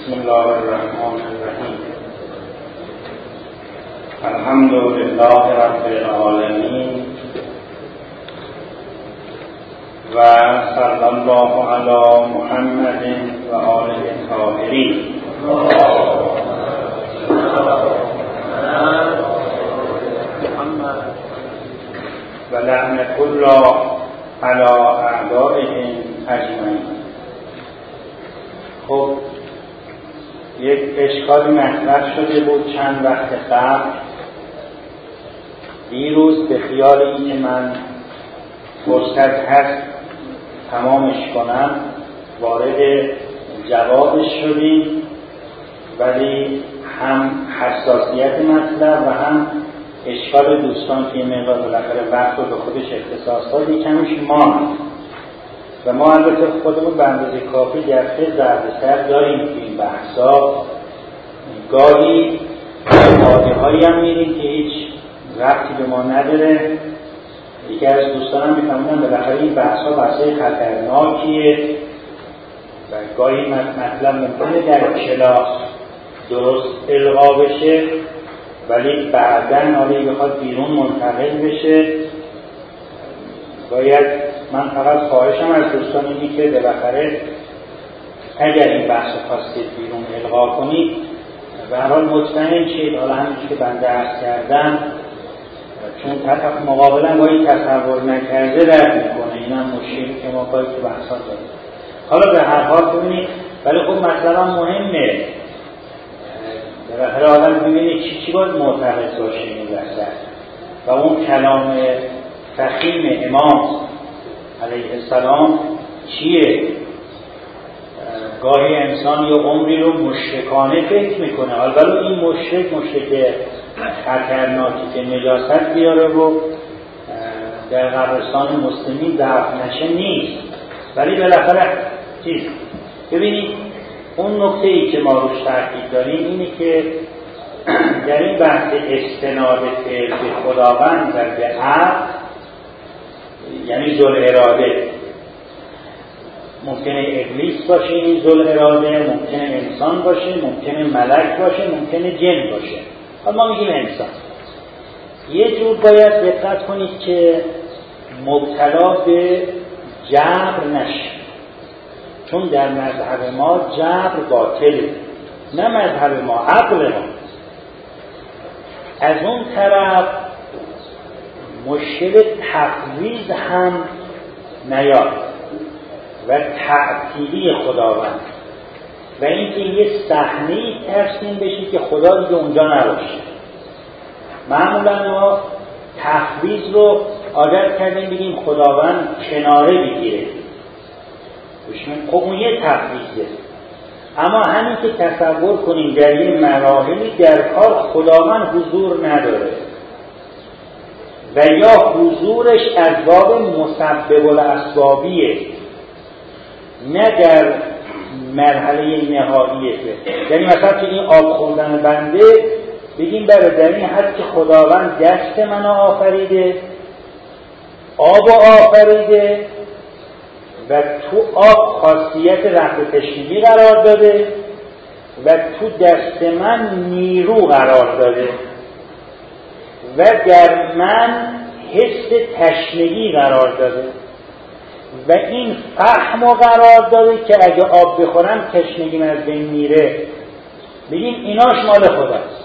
بسم الله الرحمن الرحیم. الحمد لله رب العالمین و صلی الله علی محمد و آله الطاهرین. و لعنة الله علی اعدائهم اجمعین. خب یک اشکالی مطرح شده بود چند وقت قبل. دیروز به خیال این که من فرصت هست تمامش کنم وارد جوابش شدیم، ولی هم حساسیت مطلب و هم اشکال دوستان که این مقدار بالاخره وقت رو به خودش اختصاص داد یکمش ماند و ما البته خودمون به اندازه کافی جرفه دردسر داریم که این بحثا گاهی وادی‌هایی هم میریم که هیچ ربطی به ما نداره. یکی از دوستانم میفهمونن بالاخره این بحثا بحثای خطرناکیه و گاهی مطلب ممکنه در کلاس درست القا بشه ولی بعداً آره بخواد بیرون منتقل بشه. باید من فقط خواهشم از دوستان اینی که بالاخره اگر این بحث خواستید بیرون القا کنید به هر حال مطمئن شید، حالا همینجور که بنده عرض کردم، چون طرف مقابلا با این تصور نکرده رد میکنه. این هم مشکلی که ما باید تو بحثا داریم. حالا به هر حال ببینید، ولی خب مثلا مهمه بالاخره آدم ببینه چی باید معتقد باشه این وسط و اون کلام فخیم امام علیه السلام چیه. گاهی انسان یا عمری رو مشرکانه فکر میکنه، البته این مشرک خطرناکی که نجاست بیاره و در قبرستان مسلمین دفن نشه نیست. ولی بالاخره چیز ببینید، اون نکته ای که ما روش تاکید داریم اینه که در این بحث استناد فعل به خداوند و به عقل، یعنی ذل اراده، ممکنه ابلیس باشه این ذل اراده، ممکنه انسان باشه، ممکنه ملک باشه، ممکنه جن باشه. حالا ما میگیم انسان. یه جور باید دقت کنید که مبتلا به جبر نشه، چون در مذهب ما جبر باطله، نه مذهب ما، عقل ما. از اون طرف مشکل تفویض هم نیاد و تعطیلی خداوند و اینکه یه صحنه‌ای ترسیم بشه که خدا دیگه اونجا نباشه. معمولا ما تفویض رو عادت کردیم بگیم خداوند کناره بگیره، خب اون یه تفویضه. اما همین که تصور کنیم در یه مراحلی در کار خداوند حضور نداره و یا حضورش از باب مسبب الاسبابیه، نه در مرحله نهاییه. یعنی مثلا که این آب خوردن بنده بگیم برای در این حد که خداوند دست منو آفریده، آب آفریده و تو آب خاصیت رفع تشنگی قرار داده و تو دست من نیرو قرار داده و در من حس تشنگی قرار داده و این فهمو قرار داده که اگه آب بخورم تشنگی من از بین میره. بگیم ایناش مال خداست.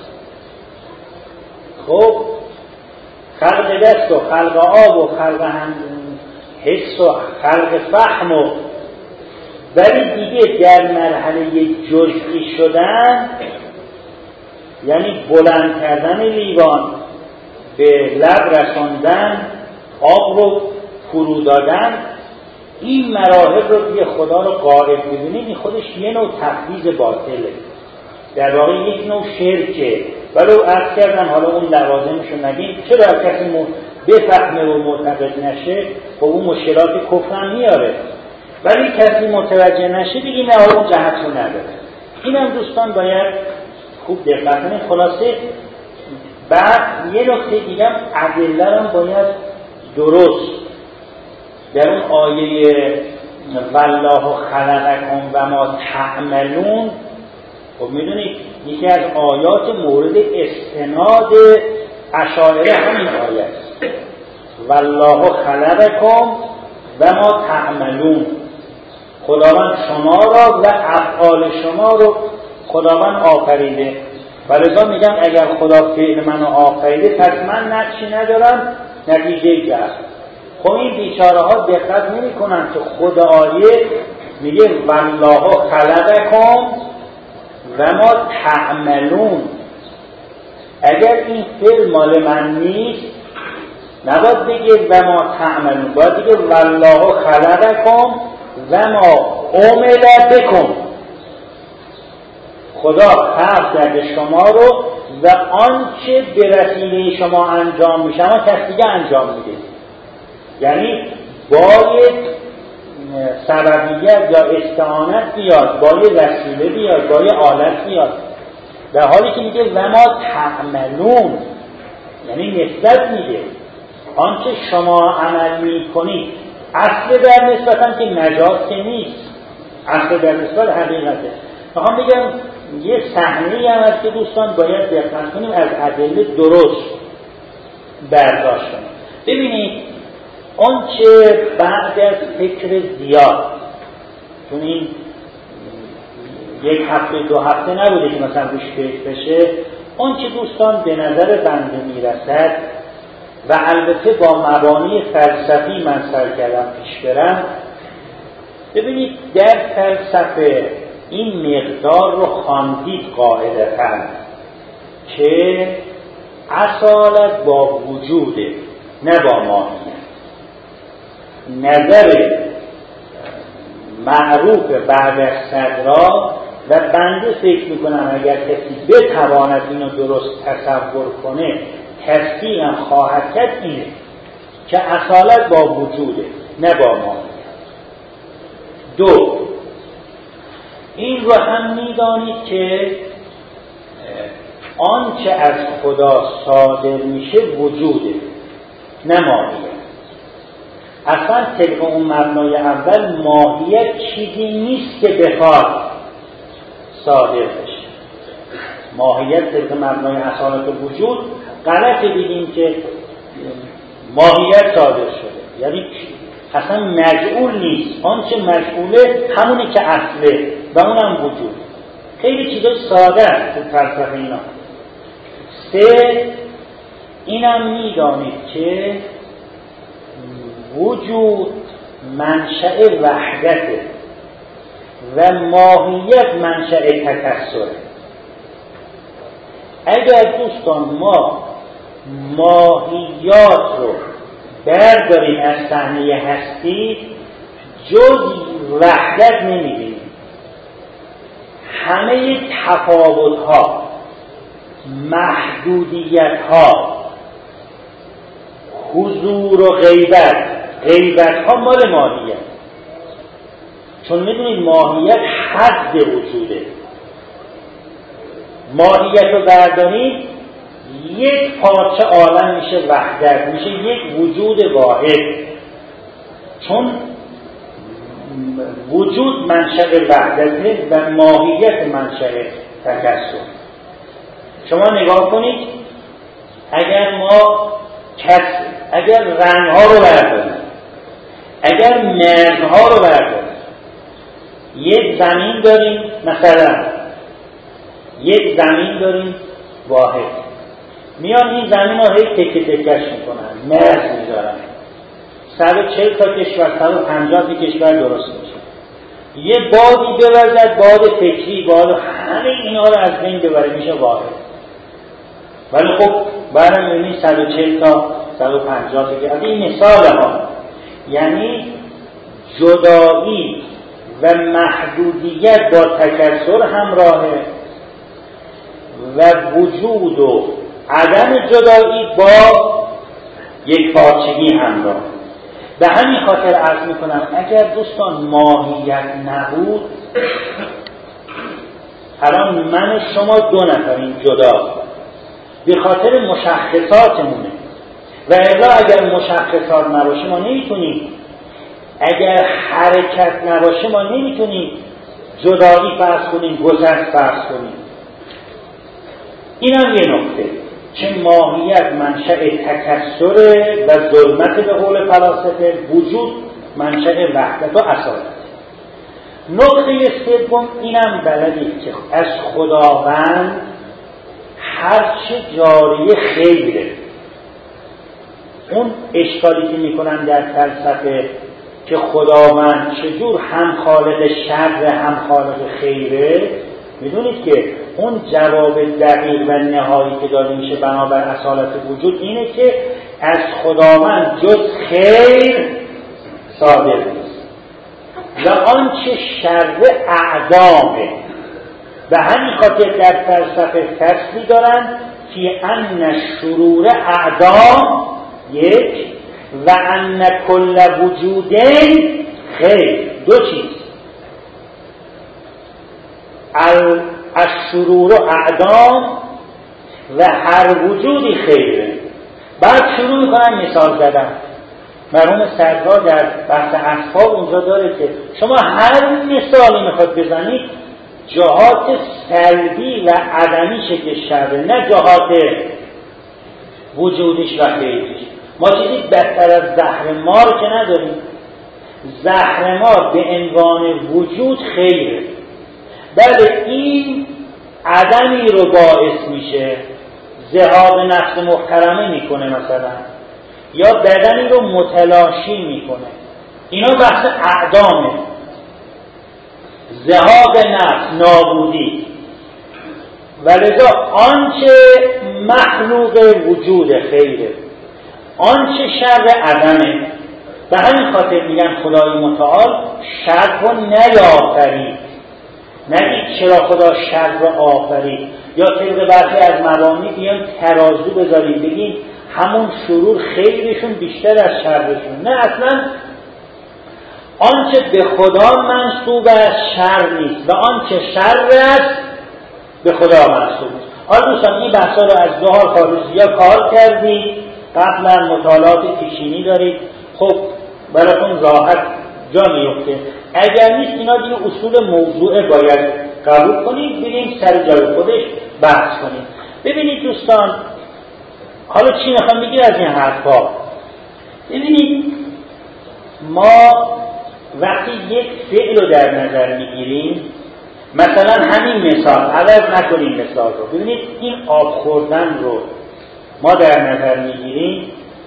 خب خلق دست و خلق آب و خلق هم حس و خلق فهم و، ولی دیگه در مرحله جزئی شدن، یعنی بلند کردن لیوان، به لب رساندن، آب رو فرو دادن، این مراحل رو دیگه خدا رو قائل ببینید، این خودش یه نوع تفویض باطله، در واقع یک نوع شرکه. ولو عرض کردم حالا اون لوازمشو نگیم، چرا کسی بفهمه و معتقد نشه خب اون مشکلات کفر هم میاره، ولی کسی متوجه نشه دیگه نه اون جهت رو نداره. اینم دوستان باید خوب دقت کنید. خلاصه بعد یه نکته دیگه هم ادله رو باید درست در اون آیه والله خلقکم و ما تعملون خب میدونید یکی از آیات مورد استناد اشاعره همین آیه است. والله خلقکم و ما تعملون. خداوند شما را و افعال شما رو خداوند آفریده. ولذا میگم اگر خدا فعل منو آفریده پس من نقشی ندارم، نتیجه جهل. خب این بیچاره ها دقت نمی کنن که خود آیه میگه والله خلقکم و ما تعملون. اگر این فعل مال من نیست نباید بگه و ما تعملون، باید بگه والله خلقکم و ما عمل بکم. خدا خلق کرده شما رو و آنچه به وسیله شما انجام میشه اما کس دیگه انجام میده. یعنی باید سببیت یا استعانت بیاد، باید وسیله بیاد، باید آلت بیاد. در حالی که میگه و ما تعملون یعنی نسبت میده آنچه شما عمل میکنید. اصل در نسبت هم که مجاز نیست، اصل در نسبت حقیقته. میخوام بگم یه صحنه‌ای هم هست که دوستان باید دقت کنیم از ادله درست برداشت کنیم. ببینید آنچه بعد از فکر زیاد، چون این یک هفته دو هفته نبوده که مثلا روش فکر بشه، آنچه دوستان به نظر بنده میرسد و البته با مبانی فلسفی من سعی کردم پیش برم. ببینید در فلسفه این مقدار رو خواندید قاعدتاً که اصالت با وجوده نه با ماهیت. نظر معروف بعد از صدرا و بنده فکر میکنم اگر کسی بتواند اینو درست تصور کنه تصدیق هم خواهد کرد اینه که اصالت با وجوده نه با ماهیت. دو، این رو هم میدانید که آنچه از خدا صادر میشه وجوده نه ماهیت. اصلا طبق اون مبنای اول ماهیت چیزی نیست که بخواد صادر بشه. ماهیت طبق مبنای اصالت وجود غلطه بگیم که ماهیت صادر شده، یعنی اصلا مجعول نیست. آنچه مجعوله همونی که اصله و اونم وجود. خیلی چیزا ساده است تو فلسفه اینا. سه، اینم میدانید که وجود منشأ وحدته و ماهیت منشأ تکثره. اگر دوستان ما ماهیات رو برداریم از صحنه هستی جز وحدت نمی‌بینیم. همه تفاوت‌ها، محدودیت‌ها، حضور و غیبت‌ها مال ماهیت. چون می‌دونید ماهیت حد وجوده. ماهیت رو بردارید یک پارچه عالم میشه وحدت، میشه یک وجود واحد. چون وجود منشأ وحدته و ماهیت منشأ تکثر. شما نگاه کنید اگر رنگ‌ها رو بردارید، اگر مرزها رو بردارید، یک زمین داریم، مثلا یک زمین داریم واحد، میان این زمین رو هی تکه تکش میکنن، مرز میذارن، 140 تا کشور 150 تا کشور درست میشه. یه بادی بوزد، باد فکری، باد همه اینا رو از بین ببره، میشه واحد. ولی خب برای میبینید 140 تا 150 تا کشور. این مثال ها، یعنی جدایی و محدودیت با تکثر همراهه و وجود و عدم جدایی با یک پارچگی همراه. به همین خاطر عرض میکنم اگر دوستان ماهیت نبود، الان من و شما دو نفریم جدا به خاطر مشخصاتمونه و الا اگر مشخصات نباشه ما نمیتونیم، اگر حرکت نباشه ما نمیتونیم جدایی فرض کنیم، گسست فرض کنیم. این هم یه نکته که ماهیت منشأ تکثر و ظلمت به قول فلاسفه، وجود منشأ وحدت و اصالت. نکته سوم اینم بلدید که از خداوند هرچه جاری خیره. اون اشکالی که میکنن در فلسفه که خداوند چجور هم خالق شر هم خالق خیره، میدونید که اون جواب دقیق و نهایی که داده میشه بنابر اصالت وجود اینه که از خداوند جز خیر صادر نیست و آنچه شر اعدامه. به همین خاطر در فلسفه فصلی دارن فی ان شرور اعدام یک و ان کل وجودین خیر. دو چیز، الشرور اعدام و هر وجودی خیره. بعد شروع میکنن مثال زدن. مرحوم صدرا در بحث اسباب اونجا داره که شما هر مثالی میخواد بزنید جهات سلبی و عدمیشه که شره، نه جهات وجودیش و خیریش. ما چیزی بدتر از زهر مار که نداریم. زهر مار به عنوان وجود خیره، بله این عدمی رو باعث میشه، ذهاب نفس محترمه میکنه مثلا، یا بدنی رو متلاشی میکنه. اینا بحث اعدامه، ذهاب نفس، نابودی. ولذا آنچه مخلوق وجود خیره، آنچه شر عدمه. به همین خاطر میگن خدای متعال شر رو نیافرید. نگید چرا خدا شر رو آفرید، یا طبق برخی از مبانی بیان ترازو بذاریم بگیم همون شرور خیرشون بیشتر از شرشون. نه، اصلا آنچه به خدا منسوب است شر نیست و آنچه شر است به خدا منسوب است. حالا دوستان این بحثا رو از دو حال خارجی‌ها کار کردید، قبلا مطالعات پیشینی دارید، خب براتون راحت جا میفته. اگر نیست اینا دیگه اصول موضوع باید قبول کنید، بریم سر جای خودش بحث کنید. ببینید دوستان، حالا چی میخوام بگید از این حرفا؟ ببینید ما وقتی یک فعل رو در نظر میگیریم، مثلا همین مثال، عوض نکنیم مثال رو، ببینید این آب خوردن رو ما در نظر میگیریم،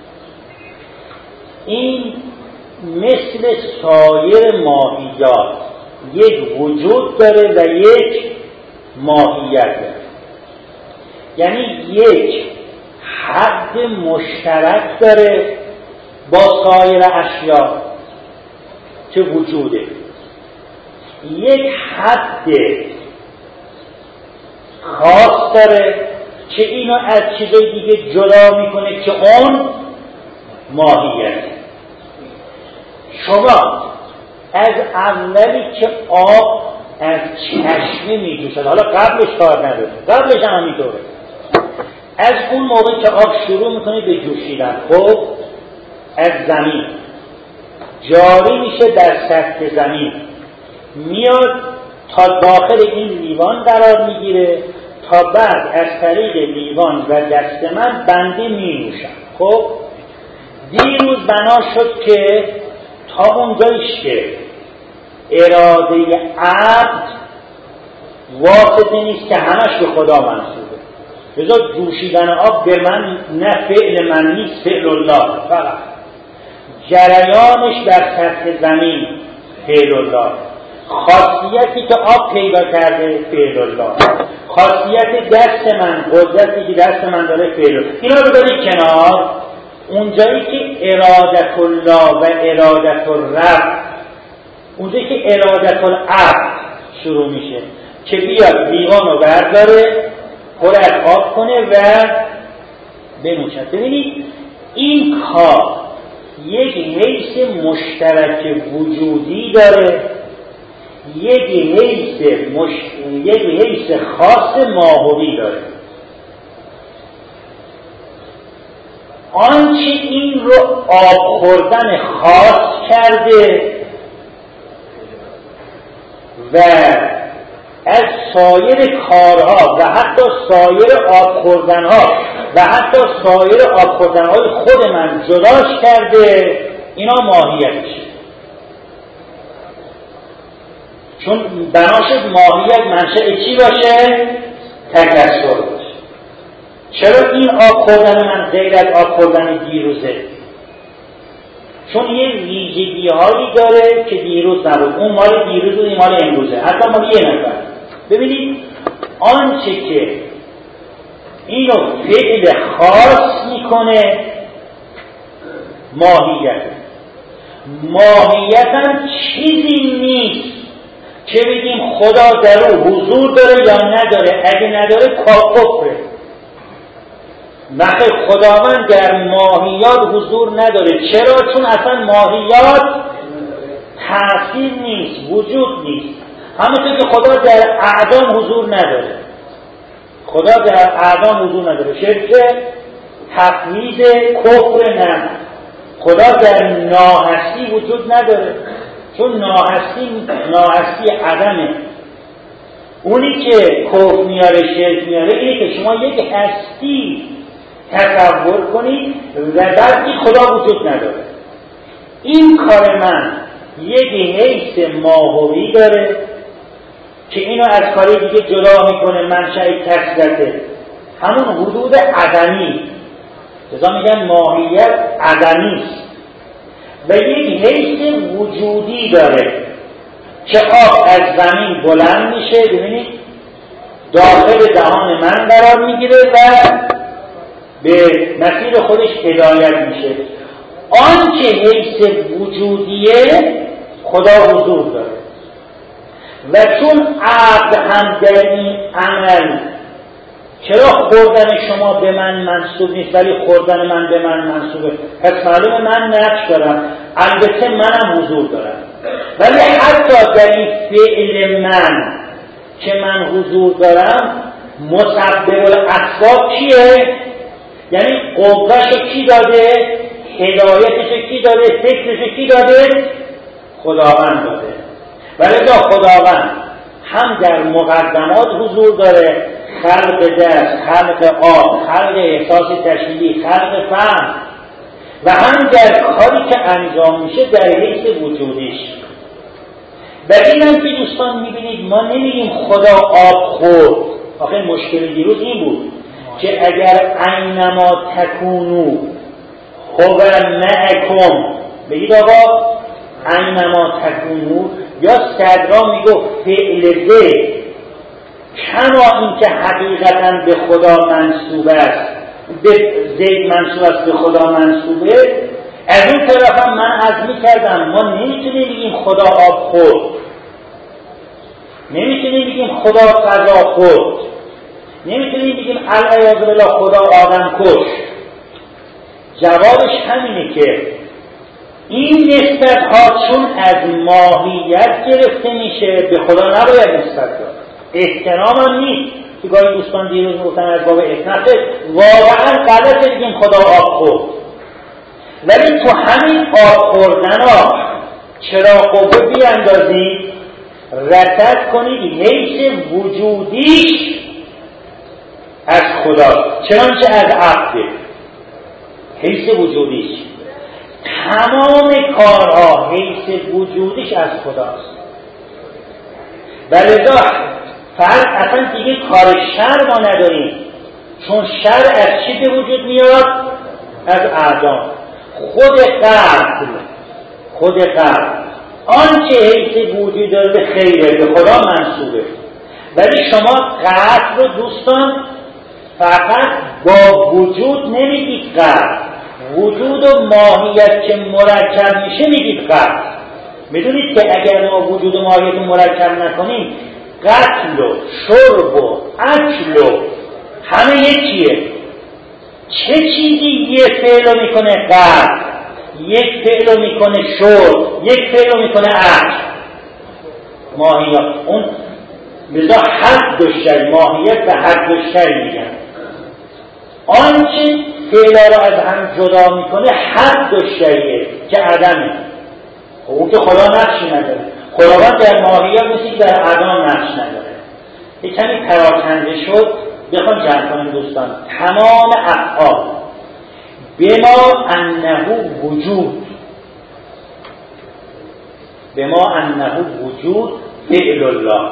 این مثل سایر ماهیات یک وجود داره و یک ماهیت داره. یعنی یک حد مشترک داره با سایر اشیاء که وجوده، یک حد خاص داره که اینو از چیزای دیگه جدا میکنه که اون ماهیت. شما از اولی که آب از چشمه میجوشد، حالا قبلش کار نداره، قبلش هم همینطوره، از اون موقع که آب شروع میکنه به جوشیدن، خب از زمین جاری میشه در سطح زمین، میاد تا داخل این لیوان قرار میگیره، تا بعد از طریق لیوان و دست من بنده مینوشم. خب دیروز بنا شد که تا اونجایش که اراده عبد واسطه نیست که همش به خدا منسوبه. لذا جوشیدن آب به من نه فعل من نیست، فعل الله فقط. جریانش در سطح زمین فعل الله. خاصیتی که آب پیدا کرده فعل الله. خاصیت دست من، قدرتی که دست من داره فعل الله. اینا رو برید کنار. اونجایی که ارادت الله و ارادت الرب، اونجایی که ارادت العبد شروع میشه که بیاد لیوان رو برداره، پر از آب کنه و بنوشد. ببینید این کار یک حیث مشترک وجودی داره، یک حیث خاص ماهوی داره. آنچه این رو آب خوردن خاص کرده و از سایر کارها و حتی سایر آب خوردنها و حتی سایر آب خوردنهای خود من جداش کرده، اینا ماهیتشه. چون بناشد ماهیت منشأ چی باشه؟ تکثر باشه. چرا این آب خوردن من غیر از آب خوردن دیروزه؟ چون یه ویژگی هایی داره که دیروز نبود. اون مال دیروز و این مال امروزه، حتی مال یه نفر. ببینید آنچه که اینو فعل خاص میکنه ماهیت هم چیزی نیست که بگیم خدا در او حضور داره یا نداره. اگه نداره کافره. نخیر، خداوند در ماهیات حضور نداره. چرا؟ چون اصلا ماهیات تأثیر نیست، وجود نیست. همونطور که خدا در اعدام حضور نداره. خدا در اعدام حضور نداره. شرک تفویض کفر نه. خدا در ناهستی وجود نداره، چون ناهستی عدمه. اونی که کفر میاره، شرک میاره، اینه که شما یک هستی تصور کنید و بعد این خدا وجود نداره. این کار من یک حیث ماهوی داره که اینو از کاری دیگه جدا میکنه، منشأ کثرته، همون حدود عدمی. لذا میگن ماهیت عدمی است و یک حیث وجودی داره که آب از زمین بلند میشه، ببینید داخل دهان من قرار میگیره و به مسیر خودش هدایت میشه. آنچه حیث وجودیه خدا حضور داره و چون عبد هم در این عمل، چرا خوردن شما به من منسوب نیست ولی خوردن من به من منسوبه؟ پس معلومه من نقش دارم، البته منم حضور دارم، ولی حتی در این فعل من که من حضور دارم مسبب الاسباب کیه؟ یعنی قوهش کی داده؟ هدایتش کی داده؟ فکرش کی داده؟ خداوند داده. ولی خداوند هم در مقدمات حضور داره، خلق دست، خلق آب، خلق احساس تشکیلی، خلق فهم، و هم در کاری که انجام میشه در حیث وجودیش. و اینم که دوستان میبینید ما نمیگیم خدا آب خورد. آخه مشکل دیروز این بود که اگر اینما تکونو هو معکم، بگید آقا اینما تکونو، یا صدرا میگو فعل ده کما این که حقیقتا به خدا منصوب است، به زید منصوب است، به خدا منصوبه. از اون طرف هم من عزمی کردم ما نمیتونیم بگیم خدا آب خورد، نمیتونیم بگیم خدا غذا خورد، نمیتونیم بگیم العیاذ بالله خدا آدم کش. جوابش همینه که این نسبت ها چون از ماهیت گرفته میشه به خدا نباید نسبت داد. احترام هم نیست که گاهی دوستان دیروز گفتن از باب احترام، واقعا غلطه بگیم خدا آب خورد، ولی تو همین آب خوردن ها چرا قوه بیاندازید، رصد کنید حیث وجودیش از خدا، چنانچه از عبده حیث وجودیش. تمام کارها حیث وجودیش از خداست. ولذا فرق اصلا دیگه کار شر ما نداریم، چون شر از چی به وجود میاد؟ از اعدام. خود قلب آنچه حیث وجود داره به خیره، به خدا منصوبه. ولی شما قلب رو دوستان فقط با وجود نمیگید قلب، وجود و ماهیت که مرکب میشه میگید قلب. میدونید که اگر ما وجود و ماهیت مرکب نکنیم، قتل و شرب و اکل و همه یکیه. چه چیزی یه فعل میکنه قتل، یک فعل میکنه شرب، یک فعل میکنه اکل؟ ماهیت. اون لذا حد و شی، ماهیت و حد و شی میگن. آنچه فعلا رو از هم جدا میکنه حد و شیه که عدمه. اون که خدا نقشی نداره. خداوند در ماهیات مثل در اعدام نقش نداره. یه کمی پراکنده شد، بخوام جمع کنیم دوستان. تمام افعال بما انه وجود، بما انه وجود فعل الله،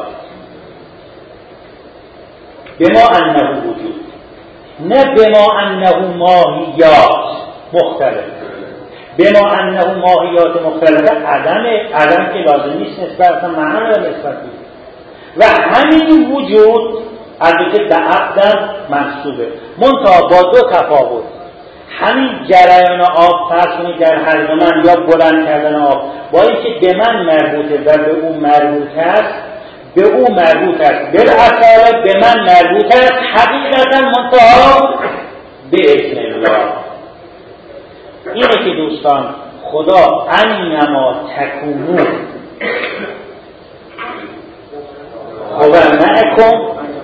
بما انه وجود، نه بما انه ماهیات مختلف. بما انه ماهیات مختلفه عدم که لازم نیست نسبت معنا و نسبت و همین وجود البته به عدم منصوبه منتها با دو تفاوت. همین جریان آب فرض کنید در هر دو من یا بلند کردن آب با اینکه به من مربوطه و به او مربوط است، به او مربوط است بالاصاله به من مربوط است حقیقتا منتها به اذن الله. اینه که دوستان خدا انما تکونو هو معکم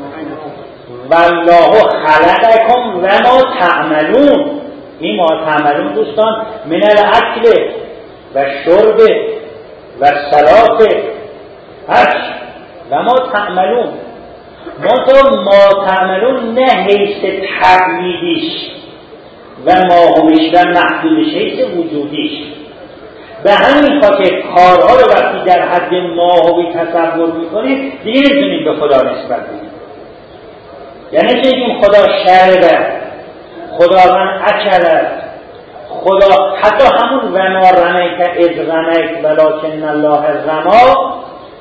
والله خلقکم و ما تعملون. این ما تعملون دوستان من الاکل و شرب و صلاة هرچ و ما تعملون. ما تعملون نه حیث تقلیدیش و ماهویش و محدودش، حیث وجودیش. به همین خاطر کارها رو وقتی در حد ماهوی تصور میکنید دیگه نمیتونید به خدا نسبت بدید. یعنی نمیتونید خدا شربه، خداوند اکل، خدا حتی همون وما رمیت اذ رمیت ولکن الله رما،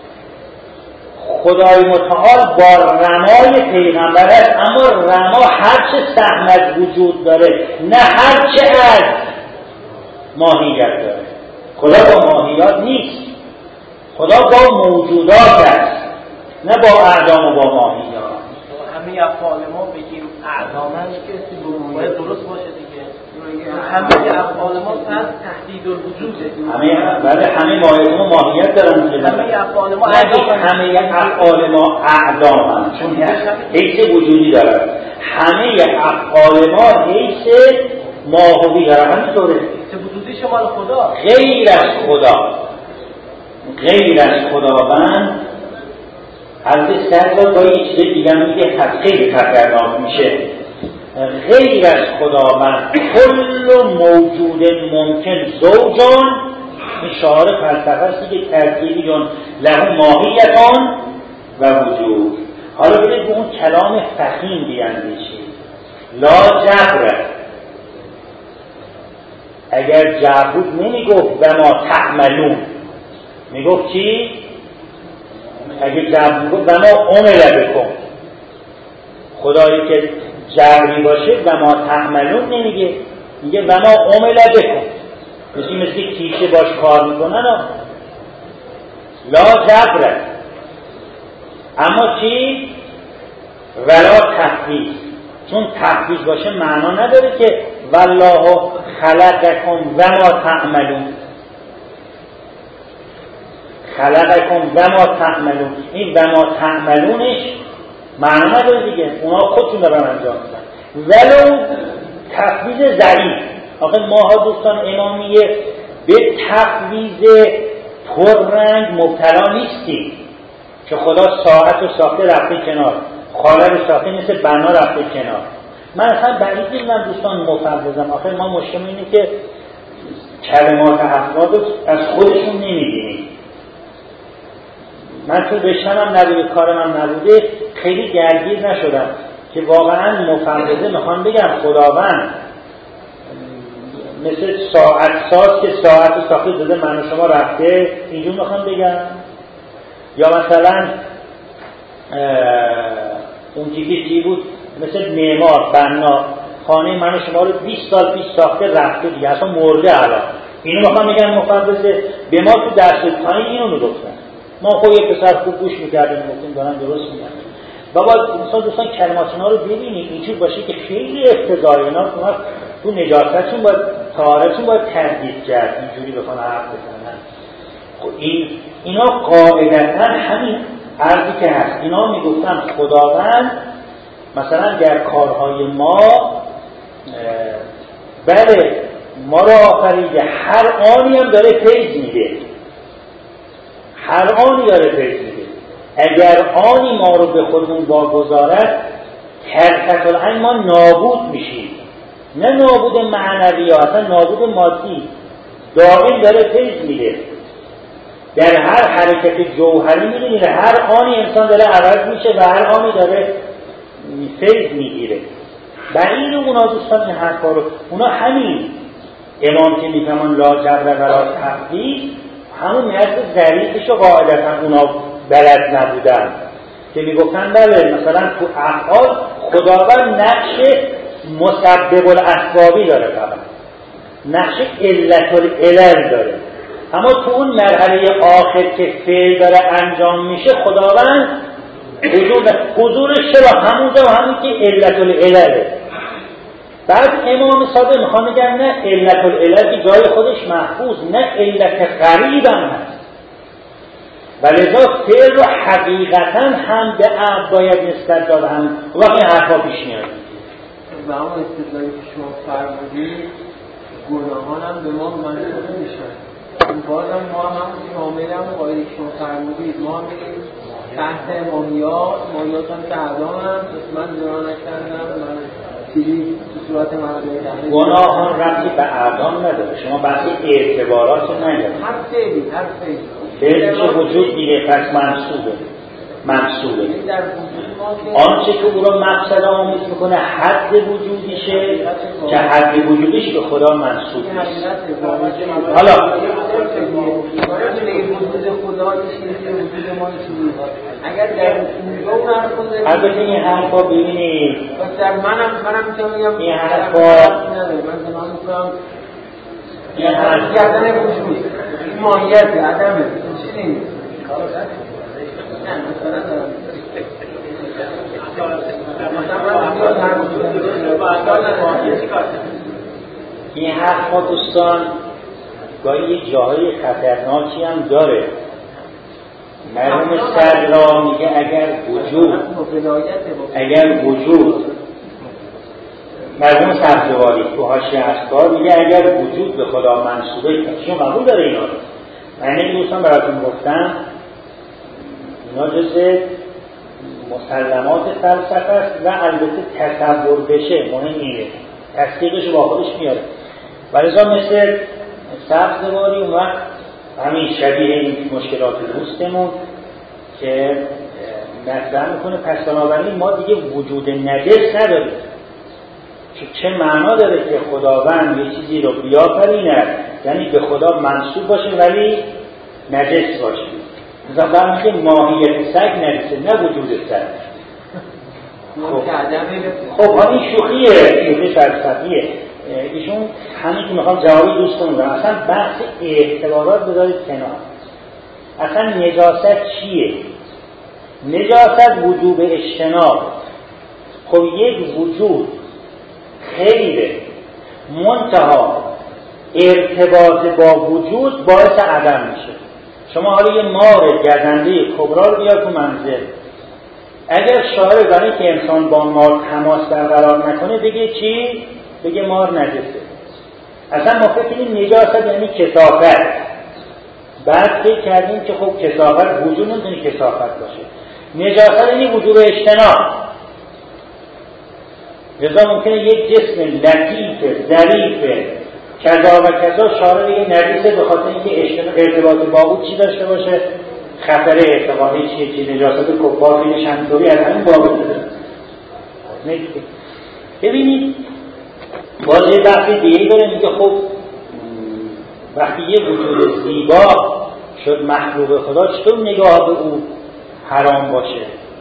خدای متعال با رمای پیغمبر است، اما رما هرچه سهم از وجود داره نه هرچه از ماهیت داره. خدا با ماهیات نیست، خدا با موجودات است نه با اعدام و با ماهیات. همه افعال ما بگیم اعدامن که باید درست باشه دیگه. همه افعال ما تحدید الوجوده. همه ماهیات ما ماهیت دارن. همه افعال ما همه افعال ما اعدامن چون حیث وجودی دارن. همه افعال ما حیث ماهوی دارن. همینطوره. وجودی شمال خدا. غیر از خدا، غیر از خداوند از سرزاد با یک چیز دیگر میگه خیلی خطرناک میشه. غیر از خداوند کل موجود ممکن زوجان، این شعار فلسفه است که ترکیبیون له ماهیتان و وجود. حالا برید به اون کلام فخیم بیاندیشید. لا جبر، اگر جبر بود نمیگفت و ما تعملون، میگفت چی؟ اگه جبر میگفت و ما عمل بکن. خدایی که جبری باشه و ما تعملون نمیگه، میگه و ما عمل بکن. مثل کیشه باش کار میکنن. لا جبر، اما چی؟ ولا تفویض، چون تفویض باشه معنا نداره که والله خلقکم و ما تعملون. خلقکم و ما تعملون، این و ما تعملونش معنا نداره دیگه، اونا خودشون دارن انجام میدن. ولو تفویض ضعیف. آخه ماها دوستان امامیه به تفویض پررنگ مبتلا نیستیم که خدا ساعت و ساخته رفته کنار، خاله رو ساخته مثل بنا رفته کنار. من اصلا بعید نیستم دوستان مفوضم. آخه ما مشکل اینه که کلمات افراد از خودشون نمیدینیم. من تو رشته‌ام نبوده، کارم نبوده، خیلی درگیر نشدم که واقعا مفوضه میخوان بگم خداوند مثل ساعت ساز که ساعت و ساخته داده من و شما رفته، اینجور میخوان بگم. یا مثلا اون چیزی بود مثل معمار بنا خانه من و شما رو 20 سال پیش ساخته رفته دیگه اصلا مرده الان، اینو میخوان بگن مفوضه. به ما تو درس پایین اینو میگفتن، ما خود یه پسر خوب گوش میکردیم گفتیم دارن درست میگن. بابا دوستان کلمات اینا رو ببینید اینجور باشه که خیلی افتضاحی. اینا تو نجاستشون باید طهارتشون باید تردید کرد، اینجوری بخوان حرف بزنن. خب اینا قاعدتا همین عرضی که هست. اینا میگفتن خداوند مثلا در کارهای ما بله ما را آفریده، هر آنی هم داره فیض میده، هر آنی داره فیض میده. اگر آنی ما رو به خودمون واگذارد ترکت العین ما نابود میشیم، نه نابود معنوی، اصلا نابود مادی. دائم داره فیض میده. در هر حرکت جوهری میدونید هر آنی انسان داره عوض میشه و هر آنی داره فیض میگیره. بعید اونا دوستان این حرفا رو، اونا همین امام که میگن لا جبر ولا تقدیر، همون نزد ظریفش رو قاعدتا اونا بلد نبودن که میگفتن بله مثلا تو افعال خداوند نقش مسبب الاسبابی داره، فقط نقش علت العلل داره، اما تو اون مرحله آخر که فعل داره انجام میشه خداوند حضورش چرا همونجا و همون که علت العلله. بعد امام صادق میخوام بگم نه علت العلل که جای خودش محفوظ، نه علت غریب هم هست و لذا فعل رو حقیقتا هم به عبد باید نسبت داد. هم وقتی این حرفا پیش میاد و همون استدلالی که شما فرمودید گناهان هم به ما منسوخ میشن. بازم ما هم شامل هم قایدی که شما فرمودید ما میگیم تحت ماهیات هم که اعدام هم من زنا نکردم، من چیزی تو صورت مردمی تحریف گناهان ربطی به اعدام نداره. شما بحثی اعتبارات رو نگرد، هر فعلی که وجود میره پس منصوبه. آنچه که او را مقصد آموز میکنه حد وجودیشه که حد وجودیش به خدا منصوب نیست. حالا اگر در اونجا نرخونده البته این حرفا ببینید منم میتونم این حرفا این حرف کردن وجود این ماهیت عدمه چی نیست این حرف ما دوستان گاهی یه جاهای خطرناکی هم داره. مرحوم صدرا میگه اگر وجود مرحوم سبزواری تو حاشیه اسکار میگه اگر وجود به خدا منسوبه شما قبول داره اینا رو. من دوستان براتون گفتم اینا جزء مسلمات فلسفه است و البته تصور بشه مهم اینه، تصدیقش با خودش میاره. ولذا مثل سبزواری اون وقت همین شبیه این مشکلات دوستمون که مطرح میکنه پس بنابراین ما دیگه وجود نجس نداریم. چه معنا داره که خداوند یه چیزی رو بیافریند یعنی به خدا منسوب باشه ولی نجس باشه. مثلا برمی که ماهیت سگ نجسه نه وجود سگ. خب این شوخی فلسفیه. ایشون همین که میخوام جوابی دوستان دارم. اصلا بحث اعتبارات بذارید کنار. اصلا نجاست چیه؟ نجاست وجوب اجتناب. خب یک وجود خیره منتها ارتباط با وجود باعث عدم میشه. شما حالا یه مار گزنده کبرا رو بیار تو منزل، اگر شاعر برای که انسان با مار تماس برقرار نکنه بگه چی؟ بگه مار نجسه. اصلا ما فکر کنیم نجاست یعنی کثافت. بعد فکر کردیم که خب کثافت وجود نمیتونه کثافت باشه. نجاست یعنی وجوب اجتناب. لذا ممکنه یک جسم لطیف ظریف کذا و کذا شاعر بگه نجسه به خاطر اینکه ارتباط با او چی داشته باشه؟ خطر اعتقادی چیه نجاست کفار این شمسوری از همین باب داره. ببینید باز یه بحثی دیگه داره میگه خب وقتی یه وجود زیبا شد مخلوق خدا چطور نگاه به او حرام باشه؟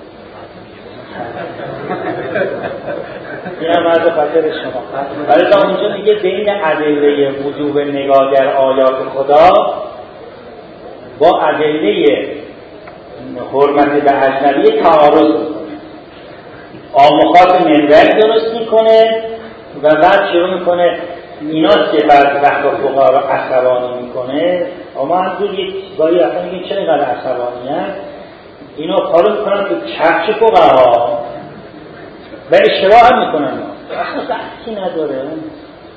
این هم از خاطر شما. ولی تا اونجا میگه بین ادله وجوب نگاه در آیات خدا با ادله حرمت به اجنبی تعارض میکنه. آموخات منبر درست میکنه و بعد شروع میکنه ایناست که بعد وقتا فقها رو عصبانی میکنه. اما همزور یک گاهی وقتا میگه چرا اینقدر عصبانی هست؟ اینا کارو میکنن تو چرچ فقها و اشتباه هم میکنن. اصلا بحثی نداره.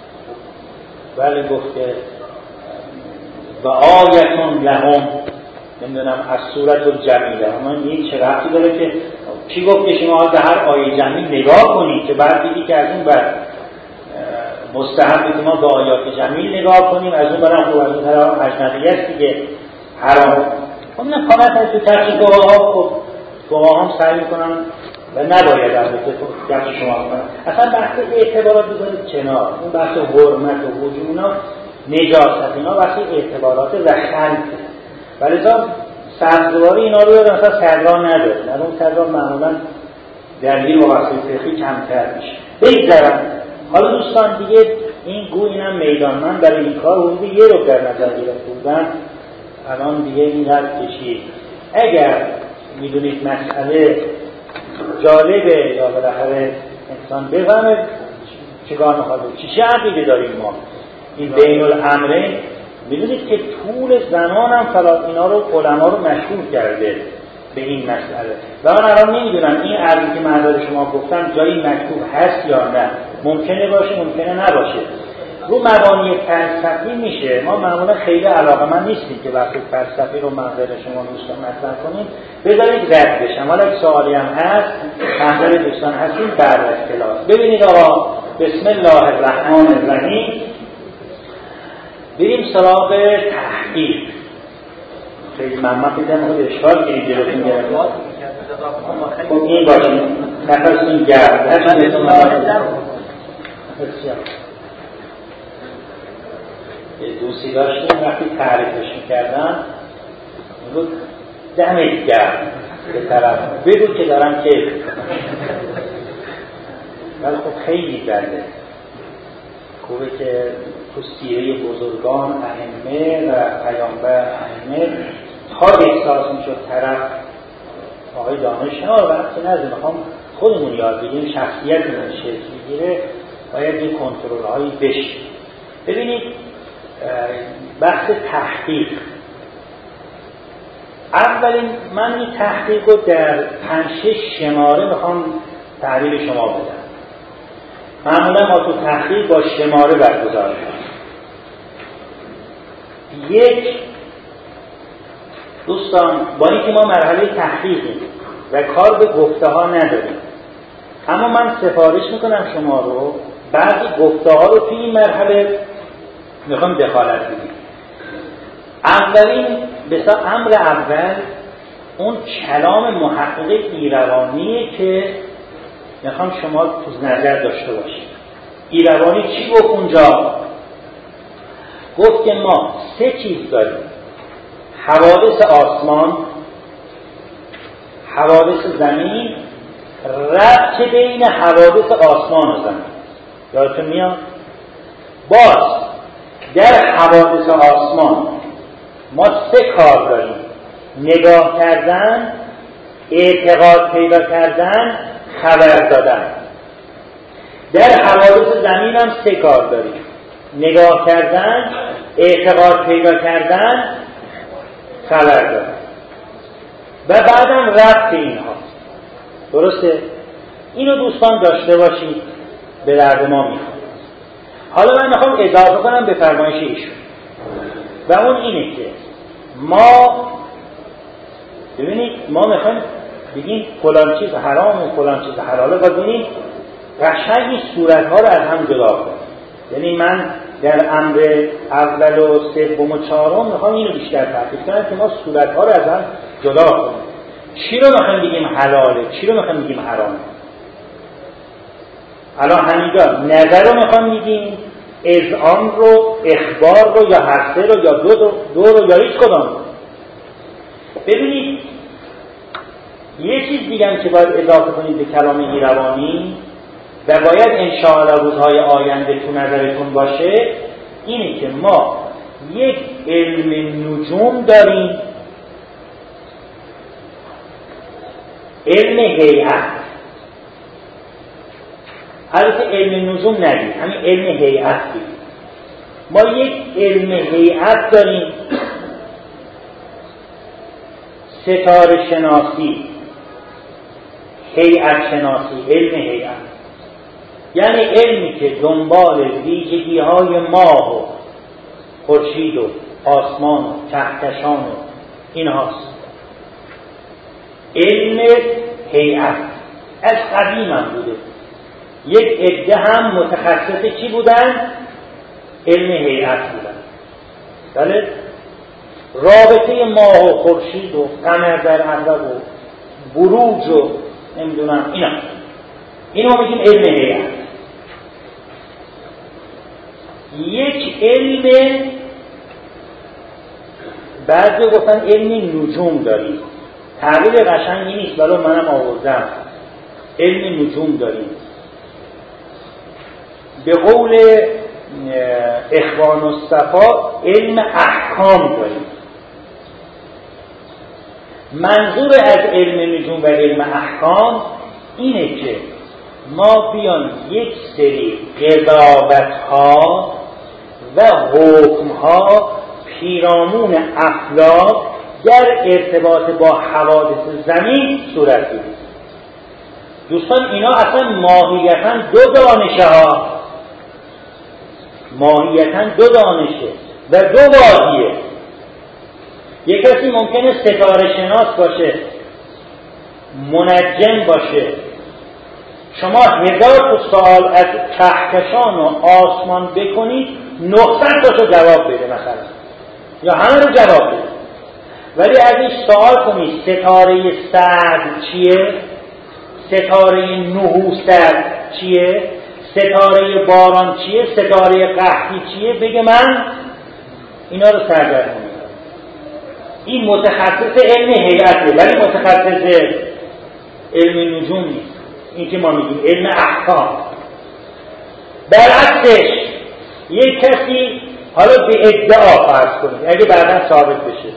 ولی گفته و آیتون لهم نمیدونم از صورت الجمیله، اما این چه ربطی داره که کی گفت که شما به هر آیه جمیل نگاه کنید که بعد دیدی که از اون بعد مستحب که ما به آیات جمیل نگاه کنیم، از اون برم خوب از اون طرف اجنبی است دیگه حرام. خب نه کامت هست تو ترش گواه. خب گواه هم سعی میکنن و نباید البته گفت شما کنن. اصلا بحث اعتبارات بذارید کنار، اون بحث حرمت و وجود اینا نجاست، اینا بحث اعتبارات و خلقه. ولذا سبزواری اینا رو مثلا صدران نداره، در اون صدران معمولا درگیر مباحث فقهی کمتر میشه. بگذارم حالا دوستان دیگه این اینم میدان من برای این کار حدود یه رو در نظر گرفته بودم، الان دیگه این رد کشید. اگر میدونید مسئله جالبه یا بالاخره انسان بفهمه چگاه میخواد چه عقیده داریم ما این بین الامرین، میدونید که طول زمان هم فلات اینا رو علما رو مشهور کرده به این مسئله و من الان نمیدونم این عرضی که من شما گفتم جایی مکتوب هست یا نه، ممکنه باشه ممکنه نباشه. رو مبانی فلسفی میشه، ما معمولا خیلی علاقه‌مند نیستیم که وقتی فلسفی رو منظر شما دوستان مطرح کنیم، بذارید رد بشم. حالا اگه سوالی هم هست منظر دوستان هستیم بعد از کلاس. ببینید آقا بسم الله الرحمن الرحیم، بریم سراغ تحقیق. خیلی من دیدم خود اشکال گیرید جلوتون گرفت. خب این باشه نفسون گرد دوستی داشتیم وقتی تعریفش میکردم میگو دمت گرد به طرف بگو که دارم کیف. ولی خب خیلی بده خوبه که تو سیره بزرگان ائمه و پیامبر ائمه خواهد احساس میشد طرف آقای دانشنامه وقتی نزد میخوام خودمون یاد بگیم شخصیتمون شکل بگیره باید یه کنترل هایی بشه. ببینید بحث تحقیق، اولین من این تحقیق رو در 5-6 شماره میخوام تعریف شما بدم. معمولا ما تو تحقیق با شماره برگزار می‌کنیم. یک دوستان با اینکه ما مرحله تحقیقیم و کار به گفته ها نداریم، اما من سفارش میکنم شما رو بعضی گفته ها رو توی این مرحله میخوام دخالت بدیم. اولین بسیار امر اول اون کلام محقق ایروانیه که میخوام شما تو نظر داشته باشید. ایروانی چی گفت اونجا؟ گفت که ما 3 چیز داریم: حوادث آسمان، حوادث زمین، ربط بین حوادث آسمان و زمین. یادتون میاد؟ باز در حوادث آسمان ما 3 کار داریم: نگاه کردن، اعتقاد پیدا کردن، خبر دادن. در حوادث زمین هم 3 کار داریم: نگاه کردن، اعتقاد پیدا کردن، خبر دادن و بعدم ربط اینها. درسته؟ اینو دوستان داشته باشید، به درد ما میخواد. حالا من میخوام اضافه کنم به فرمایش ایشون و اون اینه که ما ببینید ما میخوایم بگیم فلان چیز حرامه فلان چیز حلاله و ببینید قشنگ این صورتها رو از هم جدا کنیم. یعنی من در امر اول و سوم و چهارم میخوام اینو بیشتر تحقیق کنم که ما صورتها رو از هم جدا کنیم. چی رو میخوایم بگیم حلاله، چی رو میخوایم بگیم حرامه. الان همینجا نظر رو میخوام بگیم، اذعان رو، اخبار رو، یا هر سه رو، یا دو رو، یا هیچ کدام رو. ببینید یه چیز دیگه هم که باید اضافه کنید به کلام ایروانی و باید انشاءالله روزهای آینده تو نظرتون باشه، اینه که ما یک علم نجوم داریم، علم هیئت. البته علم نجوم ندید، همین علم هیئت دید. ما یک علم هیئت داریم، ستاره شناسی، هیئت شناسی، علم هیئت. یعنی علمی که دنبال ویژگی های ماه و خورشید و آسمان و کهکشان و این هاست. علم هیئت از قدیم هم بوده. یک عده هم متخصص چی بودن؟ علم هیئت بودن. بله؟ رابطه ماه و خورشید و قمر در عقرب و بروج و نمیدونم اینا ما میگیم علم هیئت. یک علم بعضی گفتن علم نجوم داریم، تعبیر قشنگی نیست ولی منم آوردم. علم نجوم داریم، به قول اخوان الصفا علم احکام داریم. منظور از علم نجوم و علم احکام اینه که ما بیان یک سری قضاوت‌ها و حکم‌ها پیرامون افلاک در ارتباط با حوادث زمین صورت بگیرد. دوستان اینا اصلا ماهیتاً دو دانشه و دو وادیه. یک کسی ممکنه ستاره شناس باشه، منجم باشه، شما 1000 سوال از کهکشان و آسمان بکنید 900 تاشو جواب بده مثلا، یا همه رو جواب بده. ولی اگه سوال کنید ستاره سعد چیه، ستاره نحوست چیه، ستاره باران چیه، ستاره قحطی چیه، بگه من اینا رو سرگرم می‌کنم. این متخصص علم هیئته ولی متخصص علم نجوم نیست. این که ما میگیم علم احکام. برعکسش یک کسی حالا به ادعا فرض کنید اگه بعدا ثابت بشه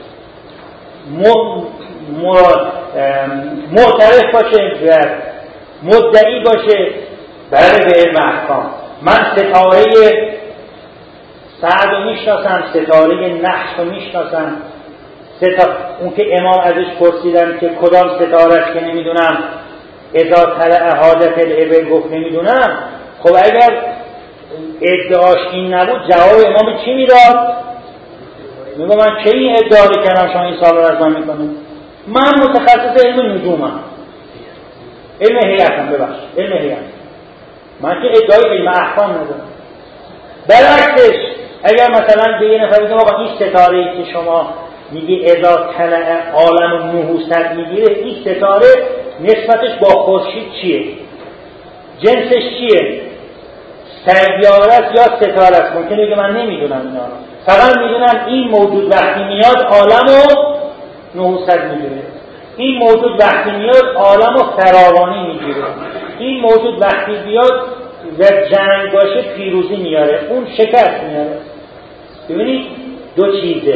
معترف باشه و مدعی باشه بله به علم احکام، من ستاره سعد رو میشناسم، ستاره نحس رو میشناسم، اون که امام ازش پرسیدن که کدام ستاره است که نمیدونم اذا طلع حاجت الابل گفت نمیدونم. خب اگر ادعاش این نبود جواب امام چی میداد؟ میگه من چه این ادعا رو کردم شما این سال رو از من میکنم؟ من متخصص علم نجومم، علم هیئتم، ببخش علم هیئت، من که ادعای علم احکام ندارم. برعکسش اگر مثلا به یه نفر بگم آقا این ستاره‌ای که شما میگی اذا طلع عالم نحوست میگیره، این ستاره نسبتش با خورشید چیه، جنسش چیه، سیاره است یا ستاره است؟ ممکنه بگه من نمیدونم اینا رو، فقط میدونم این موجود وقتی میاد عالم و نحوست میگیره، این موجود وقتی میاد عالم و فراوانی میگیره، این موجود وقتی بیاد و جنگ باشه پیروزی میاره، اون شکست میاره. ببینید دو چیزه،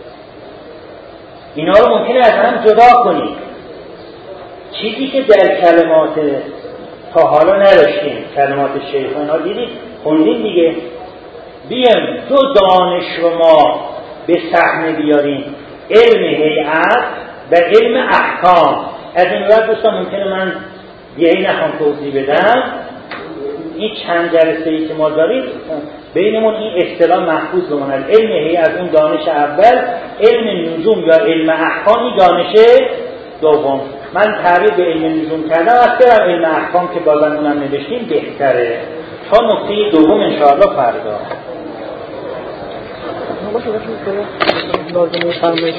اینا رو ممکنه از هم جدا کنید. چیزی که در کلمات تا حالا نداشتیم، کلمات شیخان ها دیدید خوندیم دیگه، بیایم دو دانش رو ما به صحنه بیاریم، علم هیئت و علم احکام. از این بعد دوستان ممکنه من دیگه نخوام توضیح بدم، این چند جلسه‌ای که ما داریم بینمون این اصطلاح محفوظ بماند. علم هیئت اون دانش اول، علم نجوم یا علم احکام این دانش دوم. من تعریف به علم نجوم کردم، اصلا علم احکام که بازم اونم نوشتیم بهتره تا نکته دوم انشاءالله فردا.